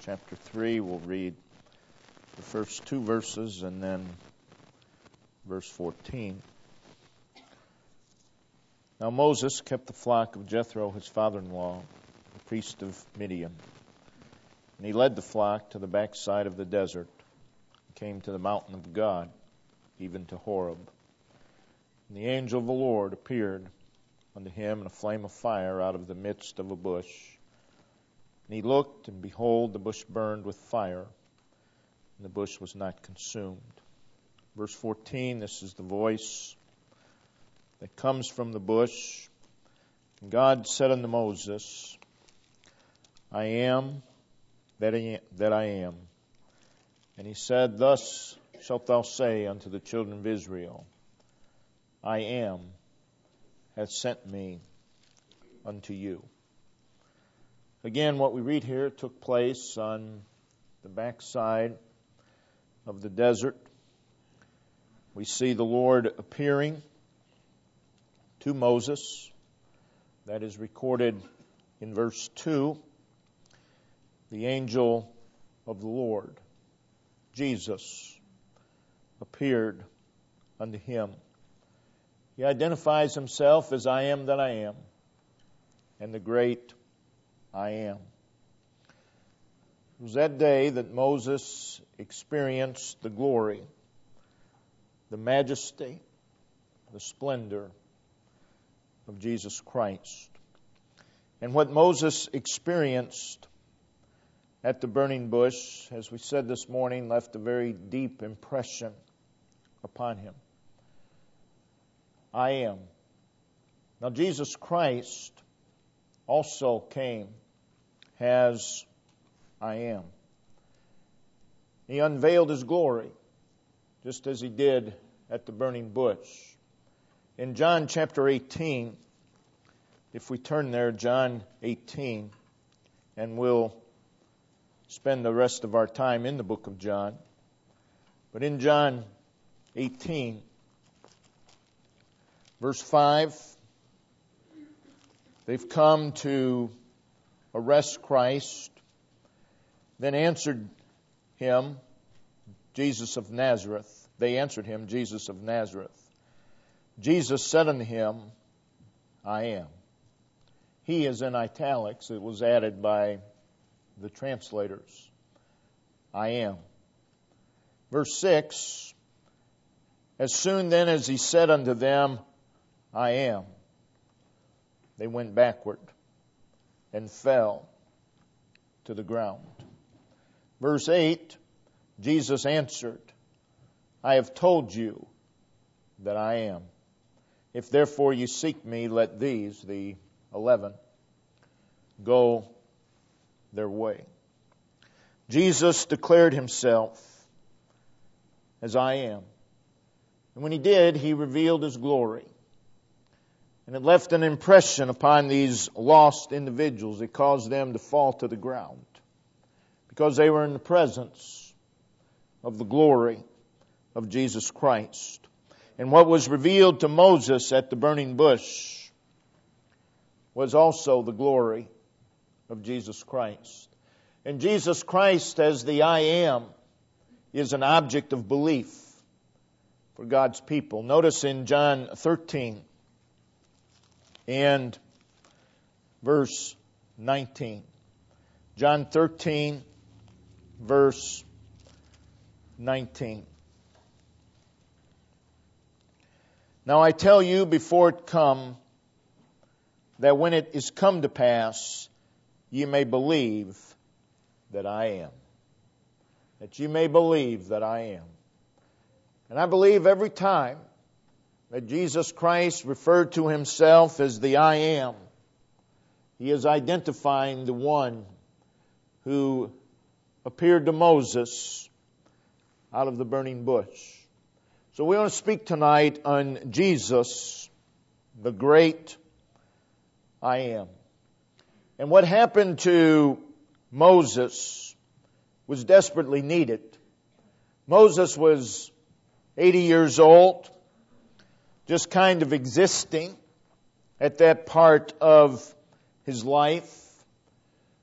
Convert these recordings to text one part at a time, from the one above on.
chapter 3. We'll read the first two verses and then verse 14. Now Moses kept the flock of Jethro, his father-in-law, the priest of Midian. And he led the flock to the backside of the desert, and came to the mountain of God, even to Horeb. And the angel of the Lord appeared unto him in a flame of fire out of the midst of a bush. And he looked, and behold, the bush burned with fire, and the bush was not consumed. Verse 14, this is the voice that comes from the bush. And God said unto Moses, I am that I am. And he said, Thus shalt thou say unto the children of Israel, I am hath sent me unto you. Again, what we read here took place on the backside of the desert. We see the Lord appearing to Moses. That is recorded in verse 2. The angel of the Lord, Jesus, appeared unto him. He identifies himself as I am that I am, and the great I am. It was that day that Moses experienced the glory, the majesty, the splendor of Jesus Christ. And what Moses experienced at the burning bush, as we said this morning, left a very deep impression upon him. I am. Now Jesus Christ also came as I am. He unveiled his glory, just as he did at the burning bush. In John chapter 18, if we turn there, John 18, and we'll spend the rest of our time in the book of John. But in John 18, verse 5, they've come to arrest Christ. Then answered him, Jesus of Nazareth. They answered him, Jesus of Nazareth. Jesus said unto him, I am. He is in italics. It was added by the translators. I am. Verse 6, as soon then as he said unto them, I am, they went backward and fell to the ground. Verse 8, Jesus answered, I have told you that I am. If therefore you seek me, let these, the 11, go their way. Jesus declared himself as I am. And when he did, he revealed his glory. And it left an impression upon these lost individuals. It caused them to fall to the ground because they were in the presence of the glory of Jesus Christ. And what was revealed to Moses at the burning bush was also the glory of Jesus Christ. And Jesus Christ as the I am is an object of belief for God's people. Notice in John 13 and verse 19. John 13, verse 19. Now I tell you before it come, that when it is come to pass, ye may believe that I am. That you may believe that I am. And I believe every time that Jesus Christ referred to himself as the I am, he is identifying the one who appeared to Moses out of the burning bush. So we want to speak tonight on Jesus, the great I am. And what happened to Moses was desperately needed. Moses was 80 years old, just kind of existing at that part of his life.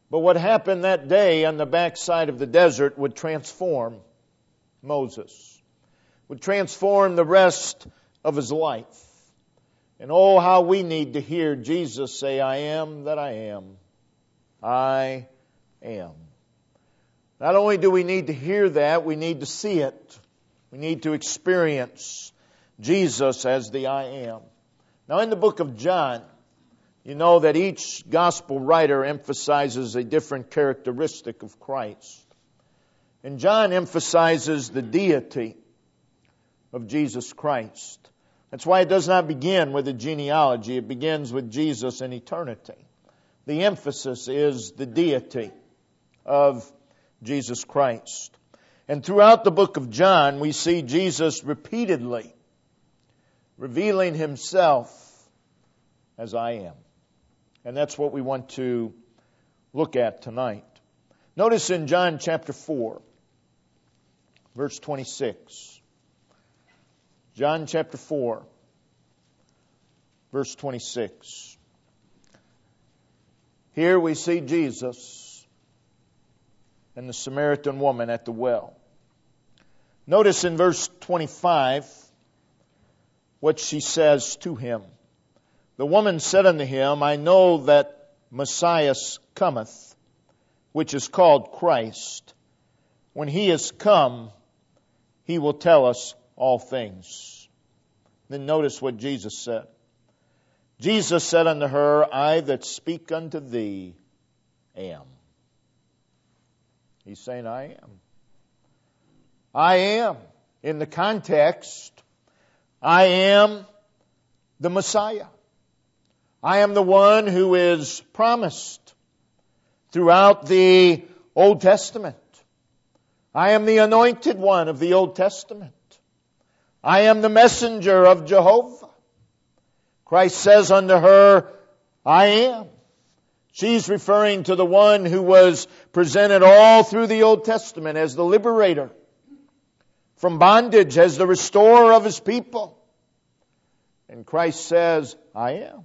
But what happened that day on the backside of the desert would transform Moses, would transform the rest of his life. And oh, how we need to hear Jesus say, I am that I am. I am. Not only do we need to hear that, we need to see it. We need to experience Jesus as the I am. Now in the book of John, you know that each gospel writer emphasizes a different characteristic of Christ. And John emphasizes the deity of Jesus Christ. That's why it does not begin with a genealogy. It begins with Jesus in eternity. The emphasis is the deity of Jesus Christ. And throughout the book of John, we see Jesus repeatedly revealing Himself as I am. And that's what we want to look at tonight. Notice in John chapter 4, verse 26. John chapter 4, verse 26. Here we see Jesus and the Samaritan woman at the well. Notice in verse 25 what she says to Him. The woman said unto Him, I know that Messiah cometh, which is called Christ. When He is come, He will tell us all things. Then notice what Jesus said. Jesus said unto her, I that speak unto thee am. He's saying, I am. I am. In the context, I am the Messiah. I am the one who is promised throughout the Old Testament. I am the anointed one of the Old Testament. I am the messenger of Jehovah. Christ says unto her, I am. She's referring to the one who was presented all through the Old Testament as the liberator from bondage, as the restorer of His people. And Christ says, I am.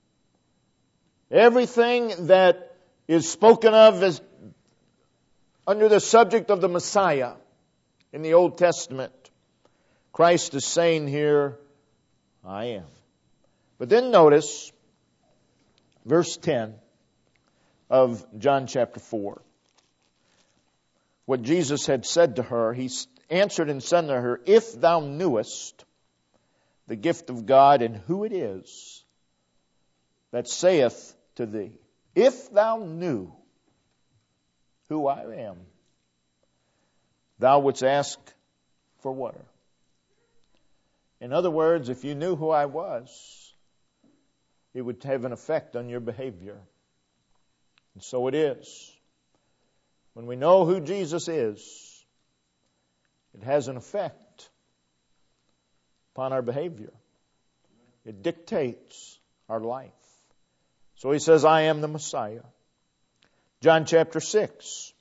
Everything that is spoken of as under the subject of the Messiah in the Old Testament, Christ is saying here, I am. But then notice verse 10 of John chapter 4. What Jesus had said to her, He answered and said to her, if thou knewest the gift of God and who it is that saith to thee, if thou knew who I am, thou wouldst ask for water. In other words, if you knew who I was, it would have an effect on your behavior. And so it is. When we know who Jesus is, it has an effect upon our behavior. It dictates our life. So He says, I am the Messiah. John chapter 6.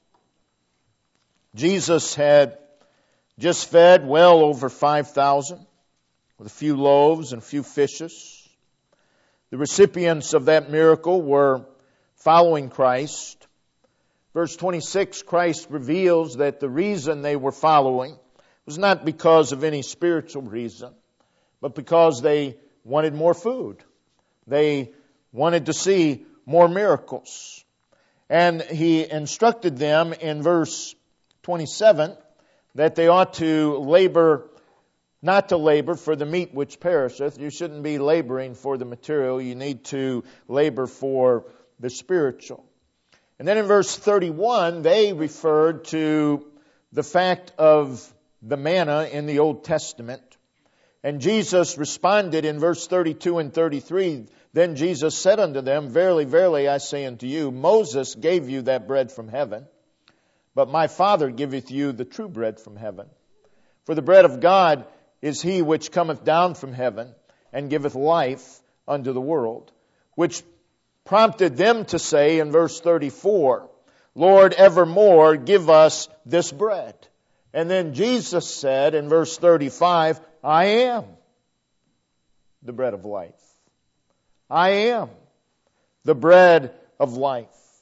Jesus had just fed well over 5,000 with a few loaves and a few fishes. The recipients of that miracle were following Christ. Verse 26, Christ reveals that the reason they were following was not because of any spiritual reason, but because they wanted more food. They wanted to see more miracles. And He instructed them in verse 27 that they ought to labor, not to labor for the meat which perisheth. You shouldn't be laboring for the material. You need to labor for the spiritual. And then in verse 31, they referred to the fact of the manna in the Old Testament. And Jesus responded in verse 32 and 33, then Jesus said unto them, verily, verily, I say unto you, Moses gave you that bread from heaven, but my Father giveth you the true bread from heaven. For the bread of God is He which cometh down from heaven, and giveth life unto the world. Which prompted them to say in verse 34, Lord, evermore give us this bread. And then Jesus said in verse 35, I am the bread of life. I am the bread of life.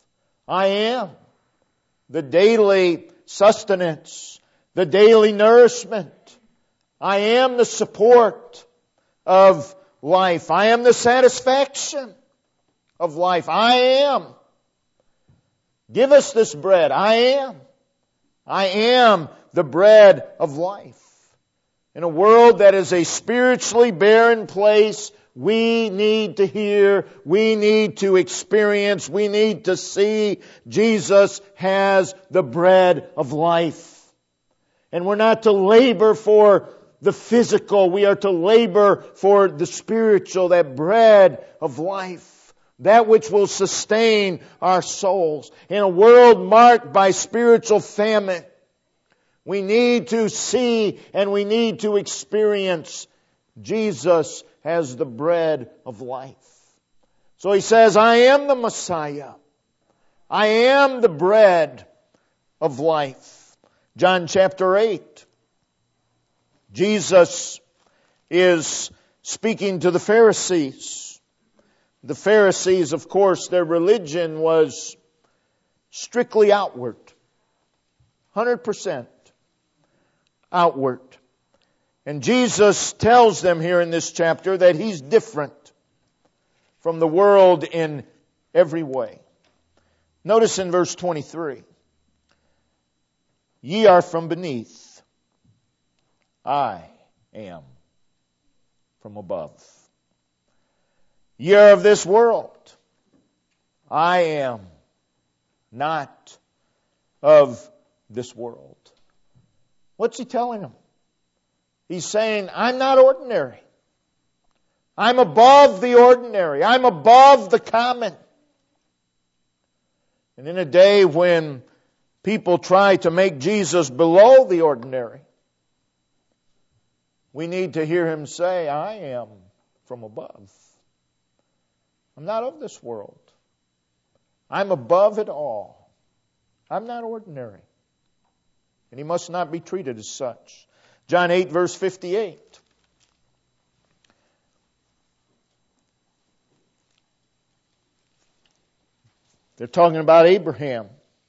I am the daily sustenance, the daily nourishment. I am the support of life. I am the satisfaction of life. I am. Give us this bread. I am. I am the bread of life. In a world that is a spiritually barren place, we need to hear, we need to experience, we need to see Jesus has the bread of life. And we're not to labor for the physical, we are to labor for the spiritual, that bread of life, that which will sustain our souls. In a world marked by spiritual famine, we need to see and we need to experience Jesus as the bread of life. So he says, I am the Messiah. I am the bread of life. John chapter 8. Jesus is speaking to the Pharisees. The Pharisees, of course, their religion was strictly outward. 100% outward. And Jesus tells them here in this chapter that He's different from the world in every way. Notice in verse 23. Ye are from beneath. I am from above. Ye are of this world. I am not of this world. What's He telling them? He's saying, I'm not ordinary. I'm above the ordinary. I'm above the common. And in a day when people try to make Jesus below the ordinary, we need to hear Him say, I am from above. I'm not of this world. I'm above it all. I'm not ordinary. And He must not be treated as such. John 8, verse 58. They're talking about Abraham.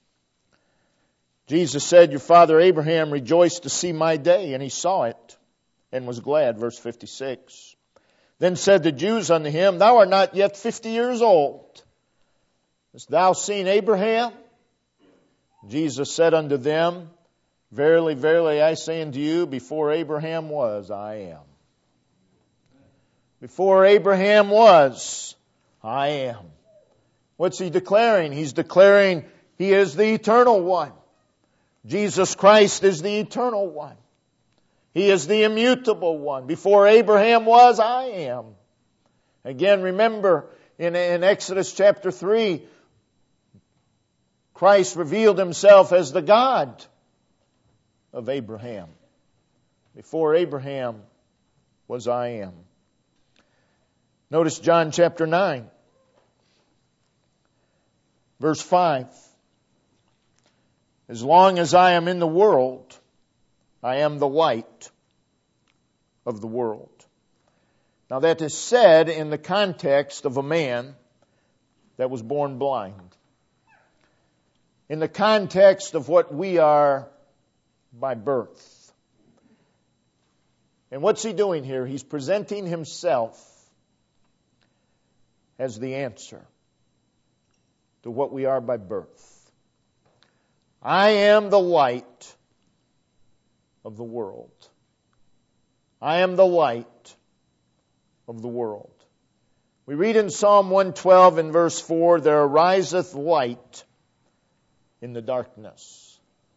Jesus said, your father Abraham rejoiced to see my day, and he saw it and was glad. Verse 56. Then said the Jews unto him, thou art not yet 50 years old. Hast thou seen Abraham? Jesus said unto them, verily, verily, I say unto you, before Abraham was, I am. Before Abraham was, I am. What's He declaring? He's declaring He is the eternal one. Jesus Christ is the eternal one. He is the immutable one. Before Abraham was, I am. Again, remember, in Exodus chapter 3, Christ revealed Himself as the God of Abraham. Before Abraham was, I am. Notice John chapter 9, verse 5. As long as I am in the world, I am the light of the world. Now that is said in the context of a man that was born blind. In the context of what we are by birth. And what's He doing here? He's presenting Himself as the answer to what we are by birth. I am the light of the world. I am the light of the world. We read in Psalm 112 in verse 4, there ariseth light in the darkness.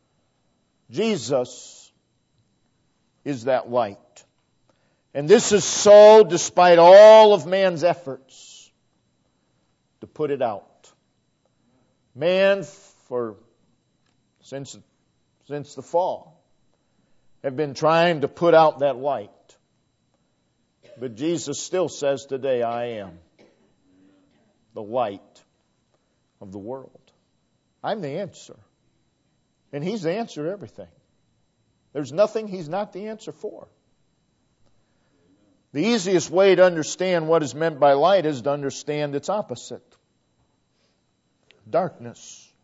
Jesus is that light. And this is so despite all of man's efforts to put it out. Man, since the fall, have been trying to put out that light. But Jesus still says today, I am the light of the world. I'm the answer. And He's the answer to everything. There's nothing He's not the answer for. The easiest way to understand what is meant by light is to understand its opposite. Darkness.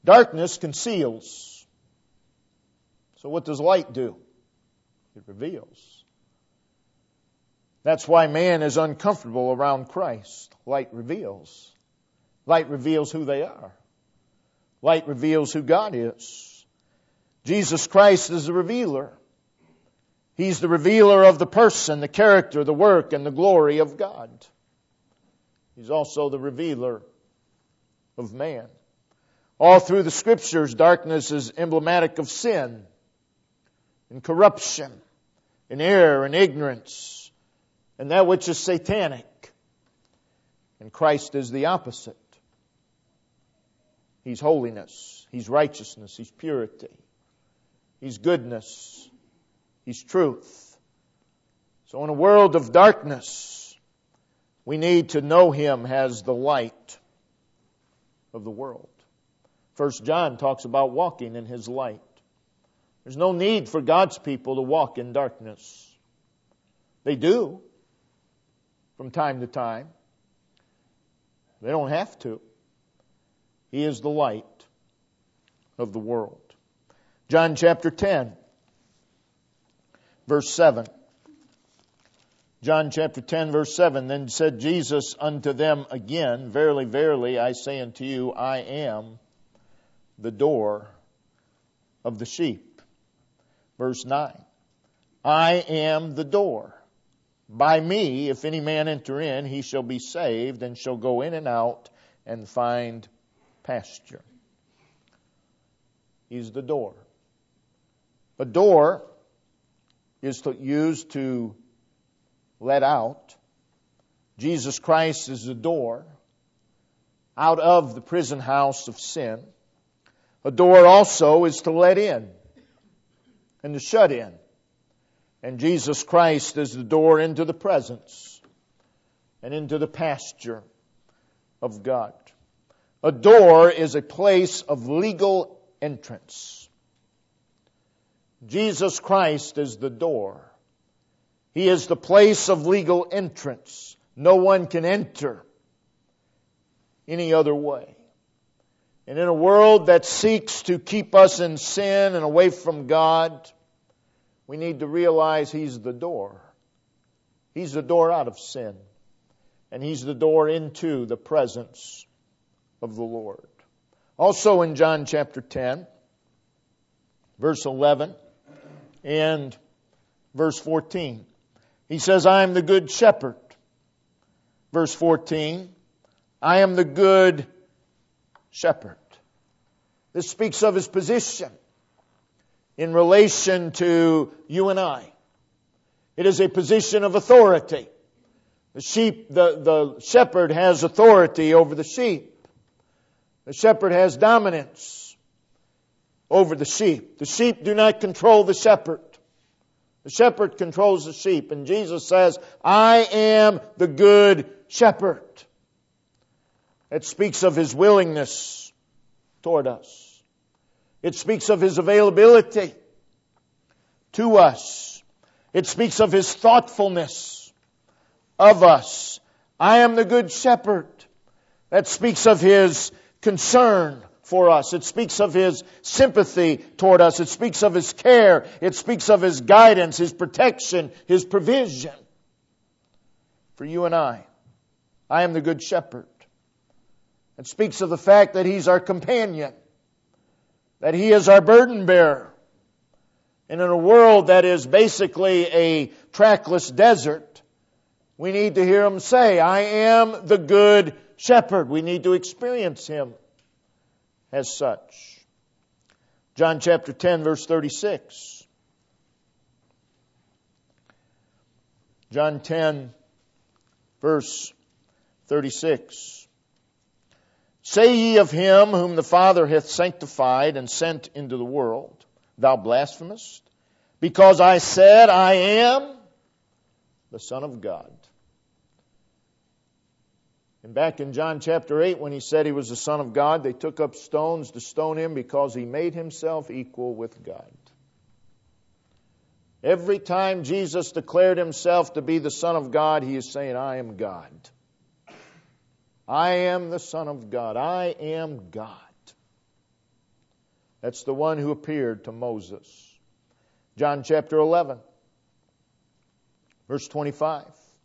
Darkness conceals. So what does light do? It reveals. That's why man is uncomfortable around Christ. Light reveals. Light reveals who they are. Light reveals who God is. Jesus Christ is the revealer. He's the revealer of the person, the character, the work, and the glory of God. He's also the revealer of man. All through the Scriptures, darkness is emblematic of sin and corruption and error and ignorance and that which is satanic. And Christ is the opposite. He's holiness. He's righteousness. He's purity. He's goodness. He's truth. So in a world of darkness, we need to know Him as the light of the world. 1 John talks about walking in His light. There's no need for God's people to walk in darkness. They do from time to time. They don't have to. He is the light of the world. John chapter 10, verse 7. John chapter 10, verse 7. Then said Jesus unto them again, Verily, verily, I say unto you, I am the door of the sheep. Verse 9. I am the door. By me, if any man enter in, he shall be saved, and shall go in and out, and find pasture. He's the door. A door is used to let out. Jesus Christ is the door out of the prison house of sin. A door also is to let in and to shut in. And Jesus Christ is the door into the presence and into the pasture of God. A door is a place of legal entrance. Jesus Christ is the door. He is the place of legal entrance. No one can enter any other way. And in a world that seeks to keep us in sin and away from God, we need to realize He's the door. He's the door out of sin. And He's the door into the presence of the Lord. Also in John chapter 10, verse 11 and verse 14, He says, I am the good shepherd. Verse 14, I am the good shepherd. This speaks of His position in relation to you and I. It is a position of authority. The shepherd has authority over the sheep. The shepherd has dominance over the sheep. The sheep do not control the shepherd. The shepherd controls the sheep. And Jesus says, I am the good shepherd. It speaks of His willingness toward us. It speaks of His availability to us. It speaks of His thoughtfulness of us. I am the good shepherd. That speaks of His concern for us. It speaks of His sympathy toward us. It speaks of His care. It speaks of His guidance, His protection, His provision for you and I. I am the good shepherd. It speaks of the fact that He's our companion, that He is our burden bearer. And in a world that is basically a trackless desert, we need to hear Him say, I am the good shepherd. We need to experience Him as such. John chapter 10, verse 36. John 10, verse 36. Say ye of Him whom the Father hath sanctified and sent into the world, thou blasphemest, because I said, I am the Son of God. And back in John chapter 8, when He said He was the Son of God, they took up stones to stone Him because He made Himself equal with God. Every time Jesus declared Himself to be the Son of God, He is saying, I am God. I am the Son of God. I am God. That's the one who appeared to Moses. John chapter 11, verse 25.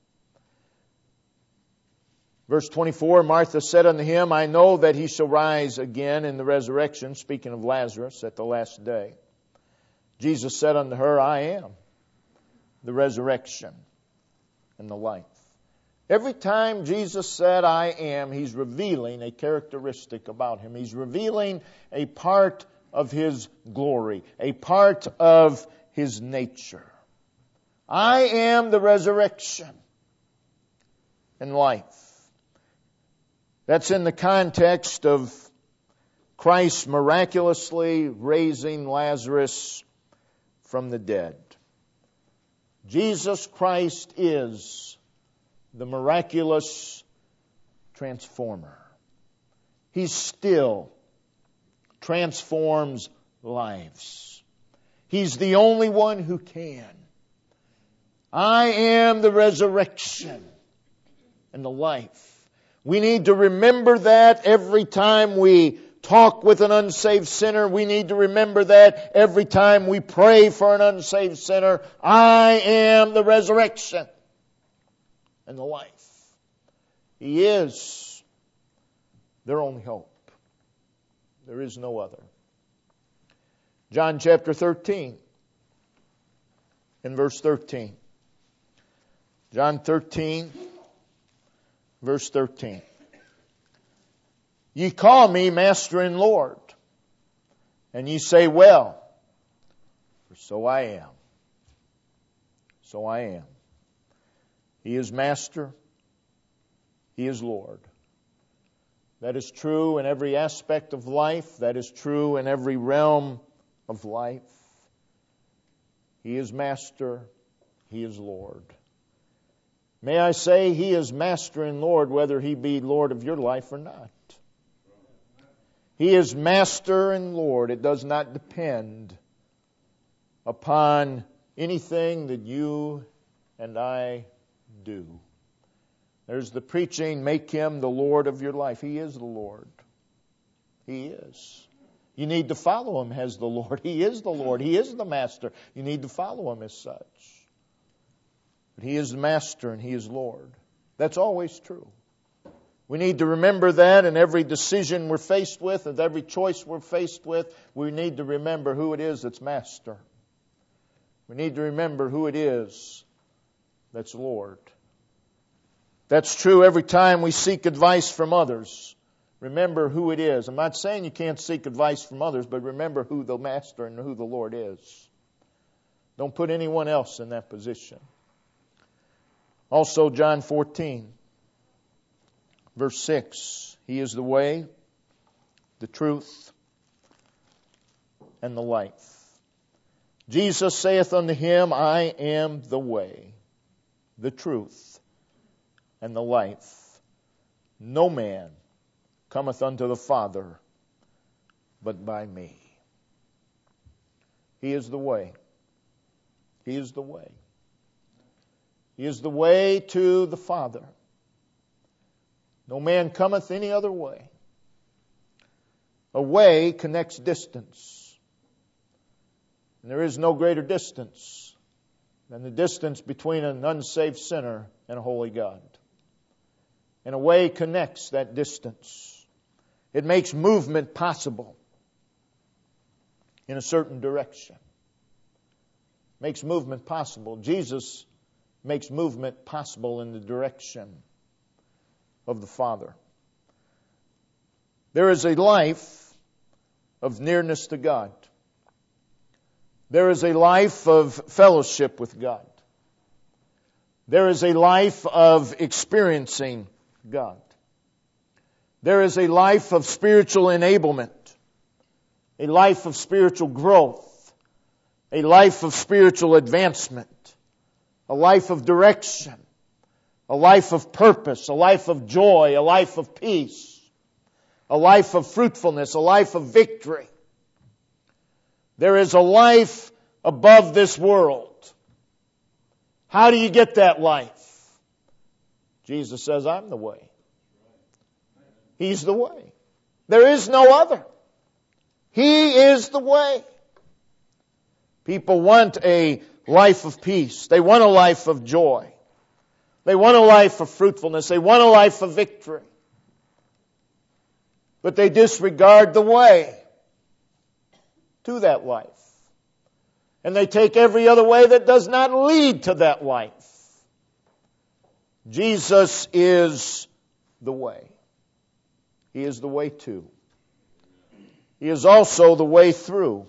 Verse 24, Martha said unto him, I know that he shall rise again in the resurrection, speaking of Lazarus, at the last day. Jesus said unto her, I am the resurrection and the life. Every time Jesus said, I am, He's revealing a characteristic about Him. He's revealing a part of His glory, a part of His nature. I am the resurrection and life. That's in the context of Christ miraculously raising Lazarus from the dead. Jesus Christ is the miraculous transformer. He still transforms lives. He's the only one who can. I am the resurrection and the life. We need to remember that every time we talk with an unsaved sinner. We need to remember that every time we pray for an unsaved sinner. I am the resurrection and the life. He is their only hope. There is no other. John chapter 13 and verse 13. John 13, verse 13. Ye call me Master and Lord, and ye say, well, for so I am. So I am. He is Master. He is Lord. That is true in every aspect of life. That is true in every realm of life. He is Master. He is Lord. May I say He is Master and Lord whether He be Lord of your life or not. He is Master and Lord. It does not depend upon anything that you and I do. There's the preaching, make Him the Lord of your life. He is the Lord. He is. You need to follow Him as the Lord. He is the Lord. He is the Master. You need to follow Him as such. But He is the Master and He is Lord. That's always true. We need to remember that in every decision we're faced with, and every choice we're faced with, we need to remember who it is that's Master. We need to remember who it is that's Lord. That's true every time we seek advice from others. Remember who it is. I'm not saying you can't seek advice from others, but remember who the Master and who the Lord is. Don't put anyone else in that position. Also, John 14, verse 6. He is the way, the truth, and the life. Jesus saith unto him, I am the way, the truth, and the life. No man cometh unto the Father but by me. He is the way. He is the way. He is the way to the Father. No man cometh any other way. A way connects distance. And there is no greater distance than the distance between an unsaved sinner and a holy God. And a way connects that distance. It makes movement possible in a certain direction. Makes movement possible. Jesus makes movement possible in the direction of the Father. There is a life of nearness to God. There is a life of fellowship with God. There is a life of experiencing God. There is a life of spiritual enablement, a life of spiritual growth, a life of spiritual advancement, a life of direction, a life of purpose, a life of joy, a life of peace, a life of fruitfulness, a life of victory. There is a life above this world. How do you get that life? Jesus says, I'm the way. He's the way. There is no other. He is the way. People want a life of peace. They want a life of joy. They want a life of fruitfulness. They want a life of victory. But they disregard the way to that life. And they take every other way that does not lead to that life. Jesus is the way. He is the way to. He is also the way through.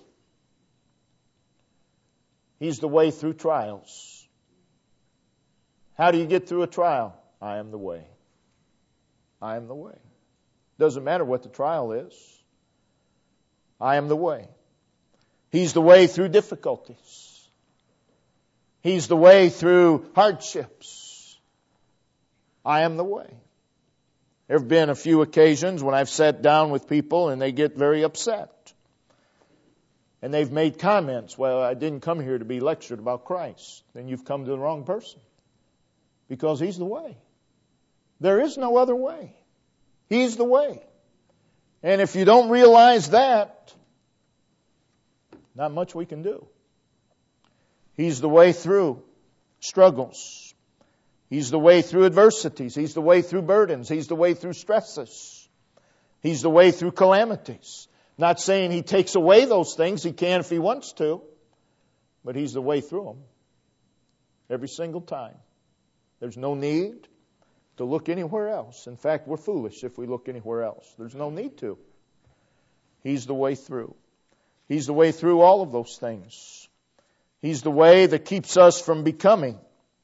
He's the way through trials. How do you get through a trial? I am the way. I am the way. Doesn't matter what the trial is. I am the way. He's the way through difficulties. He's the way through hardships. I am the way. There have been a few occasions when I've sat down with people and they get very upset. And they've made comments, well, I didn't come here to be lectured about Christ. Then you've come to the wrong person. Because He's the way. There is no other way. He's the way. And if you don't realize that, not much we can do. He's the way through struggles. He's the way through adversities. He's the way through burdens. He's the way through stresses. He's the way through calamities. Not saying He takes away those things. He can if He wants to. But He's the way through them. Every single time. There's no need to look anywhere else. In fact, we're foolish if we look anywhere else. There's no need to. He's the way through. He's the way through all of those things. He's the way that keeps us from becoming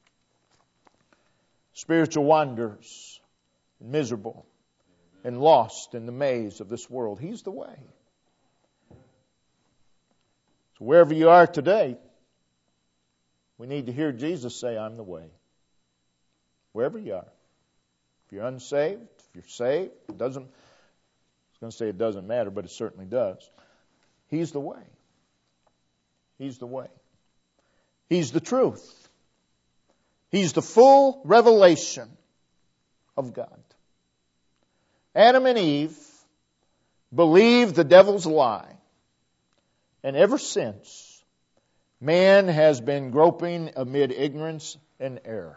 spiritual wanderers, miserable, and lost in the maze of this world. He's the way. So wherever you are today, we need to hear Jesus say, I'm the way. Wherever you are. If you're unsaved, if you're saved, I was going to say it doesn't matter, but it certainly does. He's the way. He's the way. He's the truth. He's the full revelation of God. Adam and Eve believed the devil's lie. And ever since, man has been groping amid ignorance and error.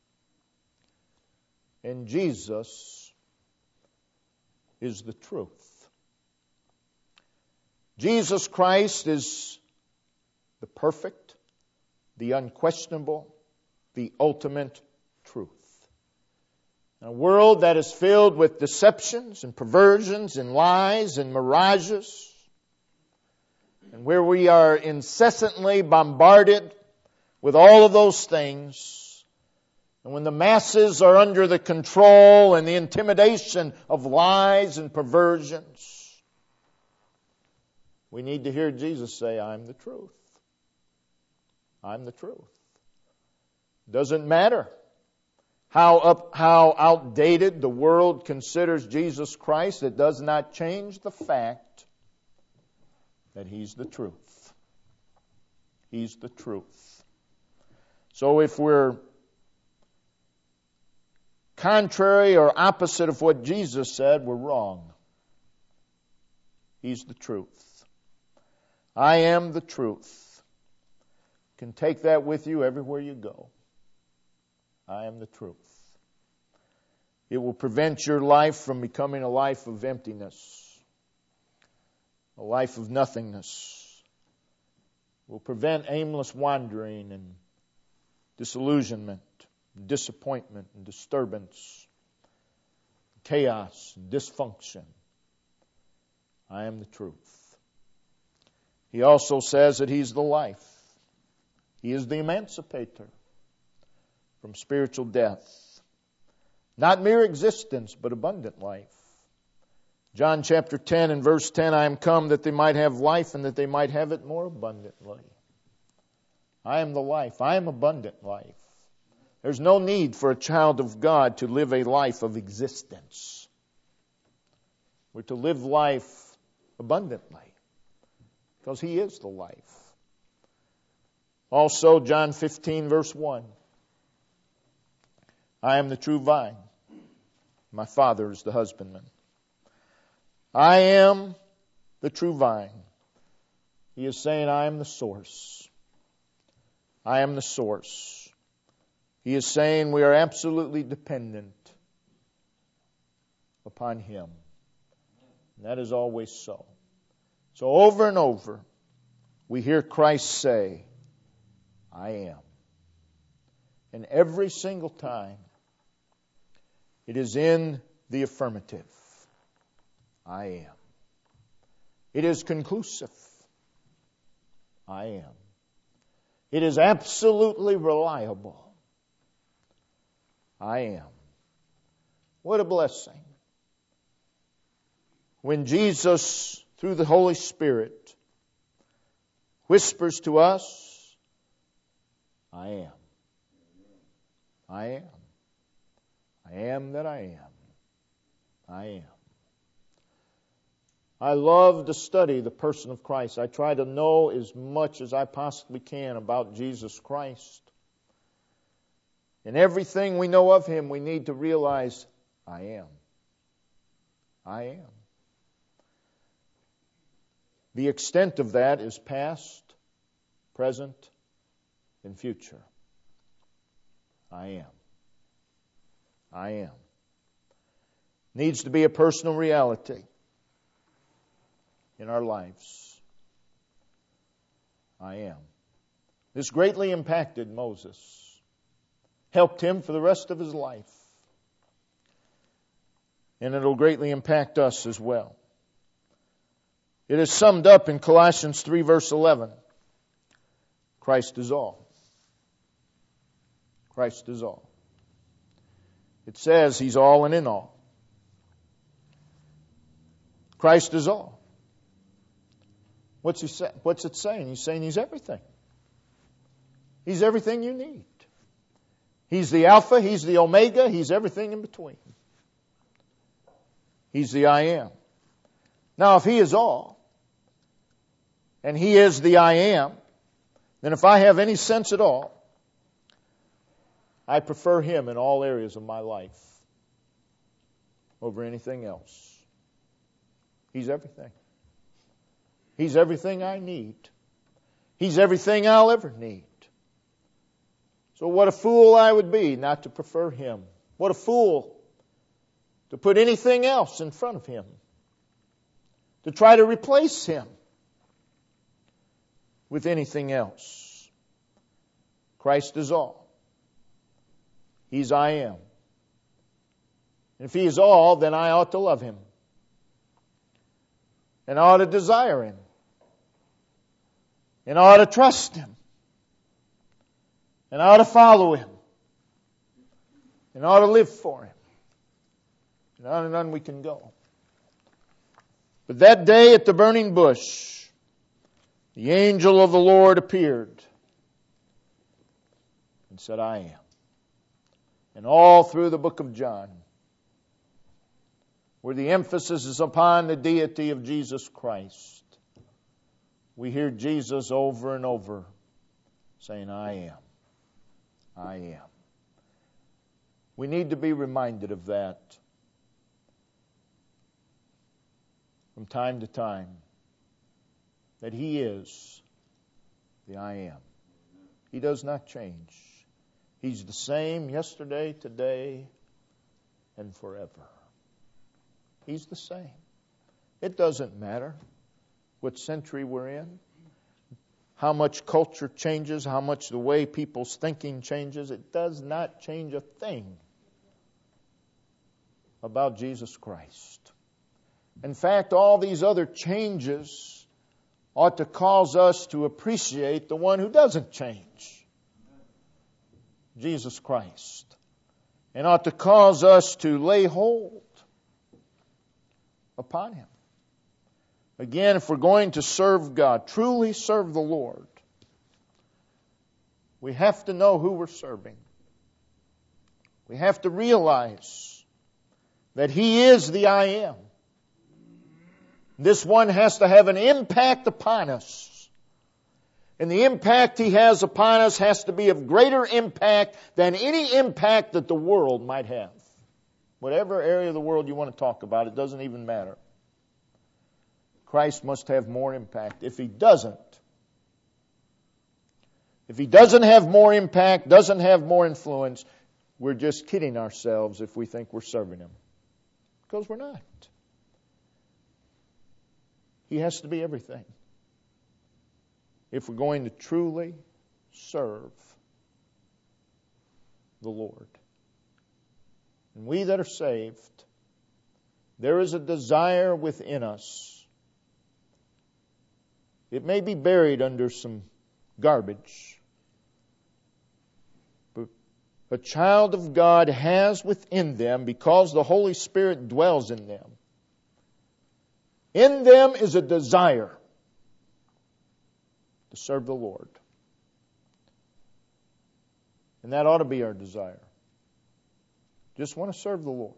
And Jesus is the truth. Jesus Christ is the perfect, the unquestionable, the ultimate truth. In a world that is filled with deceptions and perversions and lies and mirages, and where we are incessantly bombarded with all of those things, and when the masses are under the control and the intimidation of lies and perversions, we need to hear Jesus say, I'm the truth. I'm the truth. Doesn't matter how outdated the world considers Jesus Christ, it does not change the fact that He's the truth. He's the truth. So if we're contrary or opposite of what Jesus said, we're wrong. He's the truth. I am the truth. You can take that with you everywhere you go. I am the truth. It will prevent your life from becoming a life of emptiness, a life of nothingness. It will prevent aimless wandering and disillusionment, disappointment and disturbance, chaos and dysfunction. I am the truth. He also says that He's the life. He is the emancipator from spiritual death. Not mere existence, but abundant life. John chapter 10 and verse 10, I am come that they might have life and that they might have it more abundantly. I am the life. I am abundant life. There's no need for a child of God to live a life of existence. We're to live life abundantly because He is the life. Also, John 15 verse 1. I am the true vine. My Father is the husbandman. I am the true vine. He is saying, I am the source. I am the source. He is saying we are absolutely dependent upon Him. And that is always so. So over and over, we hear Christ say, I am. And every single time, it is in the affirmative. I am. It is conclusive. I am. It is absolutely reliable. I am. What a blessing. When Jesus, through the Holy Spirit, whispers to us, I am. I am. I am that I am. I am. I love to study the person of Christ. I try to know as much as I possibly can about Jesus Christ. And everything we know of Him, we need to realize, I am. I am. The extent of that is past, present, and future. I am. I am. Needs to be a personal reality in our lives. I am. This greatly impacted Moses. Helped him for the rest of his life. And it'll greatly impact us as well. It is summed up in Colossians 3 verse 11. Christ is all. Christ is all. It says He's all and in all. Christ is all. What's it saying? He's saying He's everything. He's everything you need. He's the Alpha, He's the Omega, He's everything in between. He's the I am. Now, if He is all, and He is the I am, then if I have any sense at all, I prefer Him in all areas of my life over anything else. He's everything. He's everything I need. He's everything I'll ever need. So what a fool I would be not to prefer Him. What a fool to put anything else in front of Him. To try to replace Him with anything else. Christ is all. He's I am. And if He is all, then I ought to love Him. And I ought to desire Him. And I ought to trust Him. And I ought to follow Him. And I ought to live for Him. And on we can go. But that day at the burning bush, the angel of the Lord appeared and said, I am. And all through the book of John, where the emphasis is upon the deity of Jesus Christ, we hear Jesus over and over saying, I am. I am. We need to be reminded of that from time to time, that He is the I am. He does not change. He's the same yesterday, today, and forever. He's the same. It doesn't matter what century we're in, how much culture changes, how much the way people's thinking changes. It does not change a thing about Jesus Christ. In fact, all these other changes ought to cause us to appreciate the one who doesn't change, Jesus Christ, and ought to cause us to lay hold upon Him. Again, if we're going to serve God, truly serve the Lord, we have to know who we're serving. We have to realize that He is the I am. This one has to have an impact upon us. And the impact He has upon us has to be of greater impact than any impact that the world might have. Whatever area of the world you want to talk about, it doesn't even matter. Christ must have more impact. If He doesn't have more impact, doesn't have more influence, we're just kidding ourselves if we think we're serving Him. Because we're not. He has to be everything if we're going to truly serve the Lord. And we that are saved, there is a desire within us. It may be buried under some garbage, but a child of God has within them, because the Holy Spirit dwells in them. In them is a desire to serve the Lord. And that ought to be our desire. Just want to serve the Lord.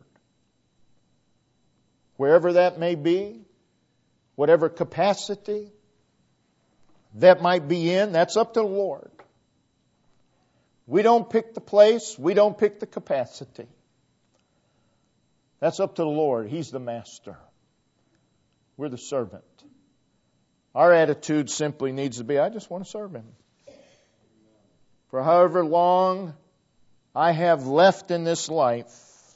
Wherever that may be, whatever capacity that might be in, that's up to the Lord. We don't pick the place. We don't pick the capacity. That's up to the Lord. He's the master. We're the servant. Our attitude simply needs to be, I just want to serve Him. For however long I have left in this life,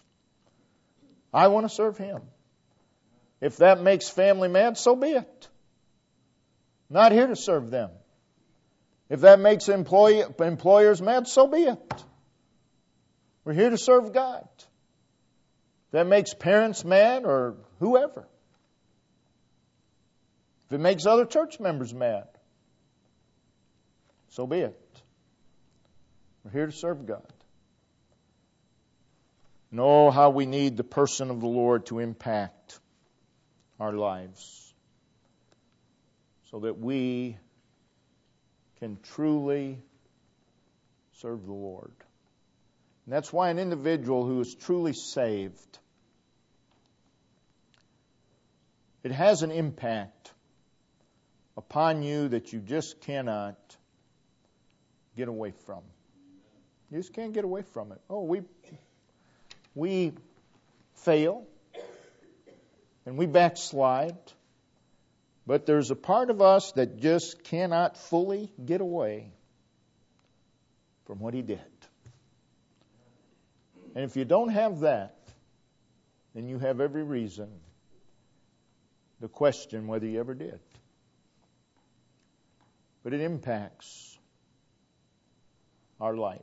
I want to serve Him. If that makes family mad, so be it. I'm not here to serve them. If that makes employers mad, so be it. We're here to serve God. If that makes parents mad or whoever. If it makes other church members mad, so be it. We're here to serve God. Know how we need the person of the Lord to impact our lives so that we can truly serve the Lord. And that's why an individual who is truly saved, it has an impact upon you that you just cannot get away from. You just can't get away from it. Oh, we fail and we backslide, but there's a part of us that just cannot fully get away from what He did. And if you don't have that, then you have every reason to question whether you ever did. But it impacts our life.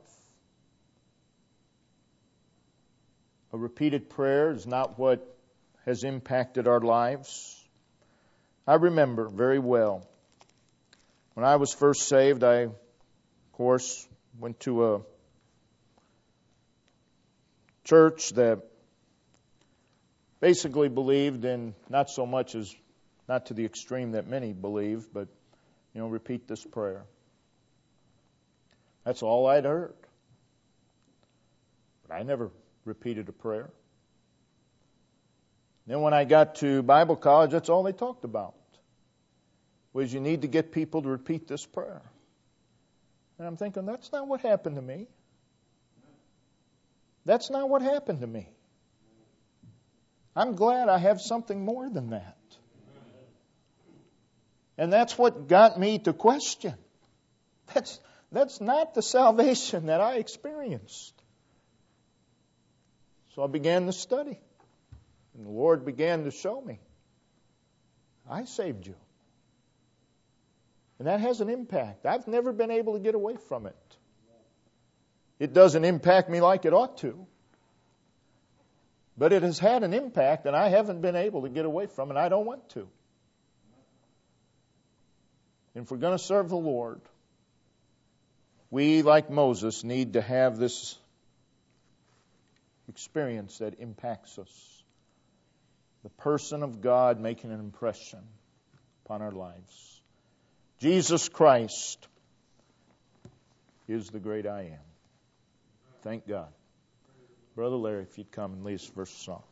A repeated prayer is not what has impacted our lives. I remember very well when I was first saved, I, of course, went to a church that basically believed in not so much as, not to the extreme that many believe, but, repeat this prayer. That's all I'd heard. But I never repeated a prayer. Then when I got to Bible college, that's all they talked about, was you need to get people to repeat this prayer. And I'm thinking, that's not what happened to me. That's not what happened to me. I'm glad I have something more than that. And that's what got me to question. That's not the salvation that I experienced. So I began to study. And the Lord began to show me, I saved you. And that has an impact. I've never been able to get away from it. It doesn't impact me like it ought to. But it has had an impact, and I haven't been able to get away from it. I don't want to. And if we're going to serve the Lord, we, like Moses, need to have this experience that impacts us. The person of God making an impression upon our lives. Jesus Christ is the great I am. Thank God. Brother Larry, if you'd come and lead us first song.